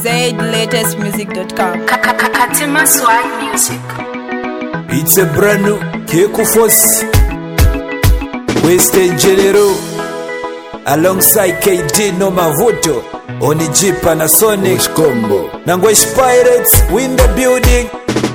zlatestmusic.com. Katima Swag Music. It's a brand new Keku Force Western General alongside KD no Mavuto Oni G Panasonic Combo Nangwesh Pirates win the building.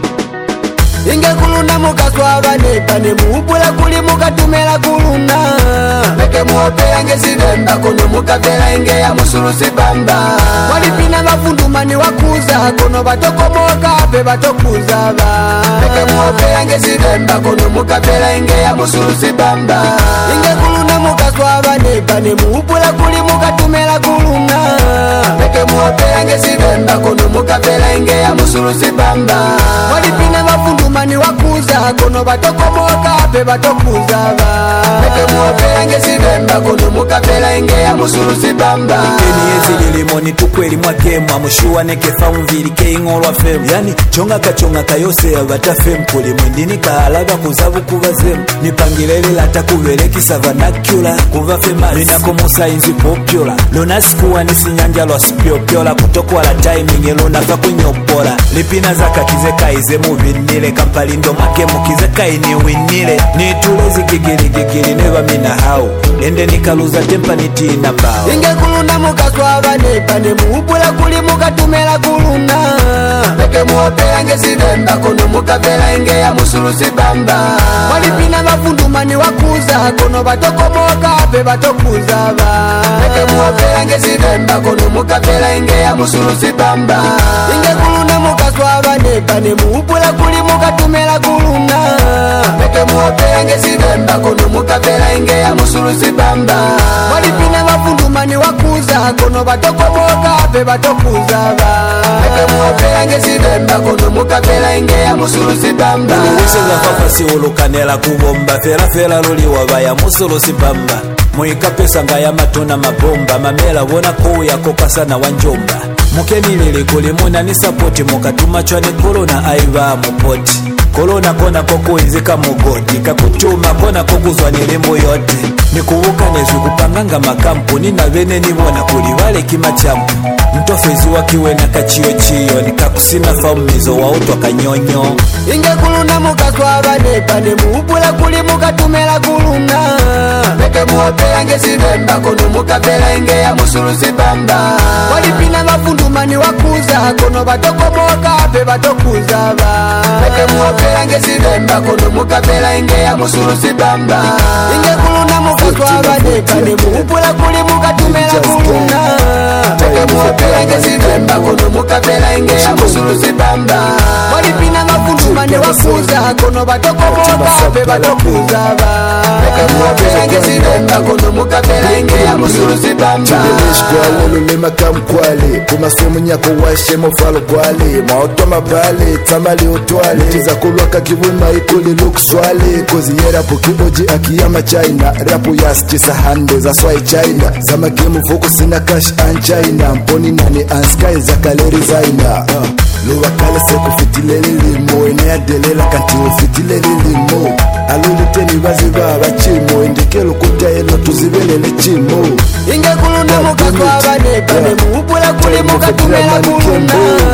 Inge kuluna mukaswa bane muupula kuli mukatumela kuluna Meke muope yange zivemba kono mukavela inge ya musulusi bamba Walipina mafundumani wakuza kono batoko moka pe batokuza ba Meke muope yange zivemba kono mukavela inge ya musulusi bamba Inge kuluna mukaswa bane muupula kuli mukatumela kuluna Meke muope yange zivemba kono mukavela inge ya musulusi bamba Walipina mafundumani mani wakuza kono batoko moka pe batokuza ba Meke muope yange zivemba kono mukavela inge ya musulusi bamba Eni yezi lilimoni tukweli mwa game Amushuwa neke faumvili ke ingolwa femu Yani chonga kayose ya bata femu Kuli mwindini kahalaga kuzavu kuva zemu Nipangilele lata kuveleki savanakula Kuva fema linako musa inzi popula Lona sikuwa nisi nyanja lwa spiopiola Kutokwa la timing elona fa kunyopola Lipina zaka kize kaize muvinile Kampalindo make mukize kaini winile Nitulezi gigiri neva mina hau Ende nikaluza tempa nitina mbao Inge kuluna mukaswa bane muupula kuli mukatumela kuluna Meke muope yange zivemba kono mukavela inge ya musulusi bamba Walipina mafundumani wakuza kono batoko moka pe batokuza ba Meke muope yange zivemba kono mukavela inge ya musulusi bamba Inge kuluna mukaswa bane muupula kuli mukatumela kuluna Meke muope yange zivemba kono mukavela inge ya musulusi bamba Walipina mafundumani wakuza kono batoko moka pe batokuza ba Meke muope yange zivemba kono mukavela inge ya musulusi bamba Uwese za fafasi ulukanela kubomba Fela luli wabaya musulusi bamba Muika pesa nga ya matuna mabomba Mamela wona kuya kokasa na wanjomba Mukenilili kulimuna ni sapoti Mukatuma chwane korona aiva mupoti Korona kona koko inzika mugodi Kakutuma kona kokuzwa nilimbo yote Nikuvuka nezu kupanganga makampuni Na vene niwona kulivale kima champu Mtofezi wakiwe na kachio Nikakusina faumizo wa utwa kanyonyo Inge kuluna mukaswa bane muupula kuli mukatumela kuluna Meke muope yange zivemba kono mukavela inge ya musulusi bamba Walipina mafundumani wakuza kono batoko moka pe batokuza ba Meke muope yange zivemba kono mukavela inge ya musulusi bamba Inge kuluna mukaswa bane muupula kuli mukatumela kuluna Meke muope yange zivemba kono mukavela inge ya musulusi bamba Walipina mafundumani wakuza kono batoko moka pe batokuza ba Meke muope yange zivemba kono mukavela inge ya musulusi bamba Chibeleshwa ululema kamkwale Kumasemu nyako washe mofalo kwale Maoto mabale tamali utwale Tiza kulwaka kivuma ikuli lukswale Kozi ye rapu kiboji akiyama China Rapu yas chisa hande za swai China Zama gemu fuku sina cash an China Mponi nani anskai za kaleri zaina Luwa kale seku fitilele limo Ene adelela kanti ufitilele limo Aluliteni waziva chimo Indikelo kutayelo tuzibelele chimo Inge kuluna mukaswa bane muupula kuli mukatumela kuluna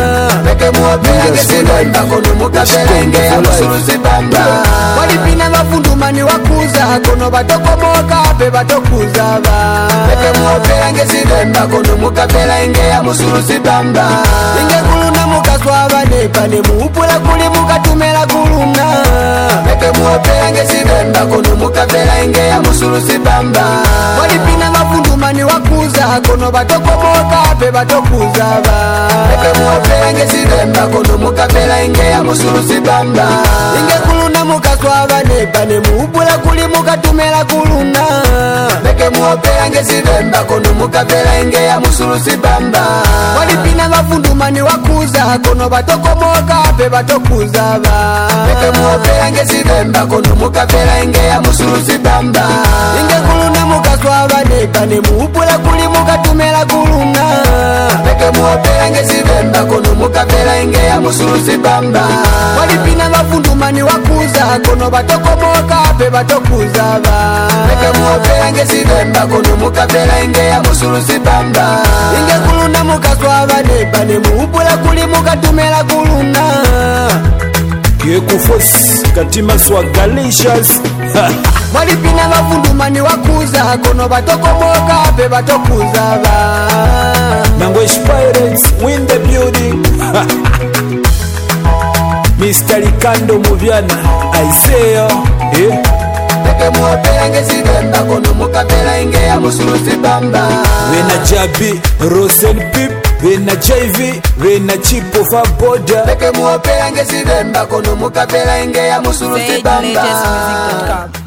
Meke muope yange zivemba kono mukavela inge ya musulusi bamba Walipina mafundumani wakuza kono batoko moka pe batokuza ba Meke muope yange zivemba kono mukavela inge ya musulusi bamba Inge kuluna mukaswa bane muupula kuli mukatumela kuluna Meke muope yange zivemba kono mukavela inge ya musulusi bamba Walipina mafundumani wakuza kono batoko moka pe batokuza ba Meke muope yange zivemba kono mukavela inge ya musulusi bamba Inge kuluna mukaswa bane muupula kuli mukatumela kuluna Meke muope yange zivemba kono mukavela inge ya musulusi bamba Walipina mafundumani wakuza kono batoko moka pe batokuza ba Meke muope yange zivemba kono mukavela inge ya musulusi bamba Inge kuluna mukaswa bane muupula kuli mukatumela kuluna Meke muope yange zivemba kono mukapela ingeya musulusi bamba walipina mafundumani wakuza kono batokomoka pe batokuza ba peke muopela ngesibemba kono mukapela ingeya musulusi bamba inge kuluna mukaswa bane muupula kuli mukatumela kuluna Kekufosi katima swagalicious walipina mafundumani wakuza kono batokomoka pe batokuza ba Nangwesh Pirates win the building Mr. Ricardo Muviana Isaiah peke muopela ngesibemba kono mukapela ingeya musulusi bamba Wena Jabi Rosen Pip Wena JV Wena Chipo fa boda peke muopela ngesibemba kono mukapela ingeya musulusi bamba ZLatestmusic.com